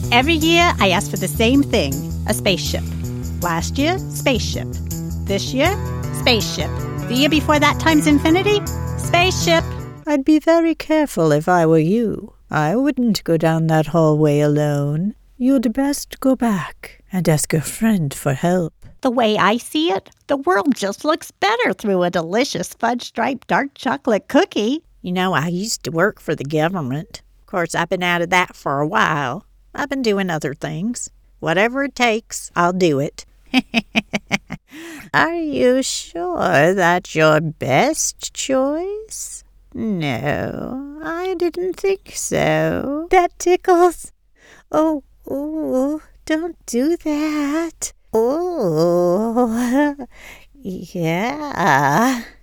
Every year, I ask for the same thing, a spaceship. Last year, spaceship. This year, spaceship. The year before that times infinity, spaceship. I'd be very careful if I were you. I wouldn't go down that hallway alone. You'd best go back and ask a friend for help. The way I see it, the world just looks better through a delicious fudge-striped dark chocolate cookie. You know, I used to work for the government. Of course, I've been out of that for a while. I've been doing other things. Whatever it takes, I'll do it. Are you sure that's your best choice? No, I didn't think so. That tickles. Oh, don't do that. Oh, yeah.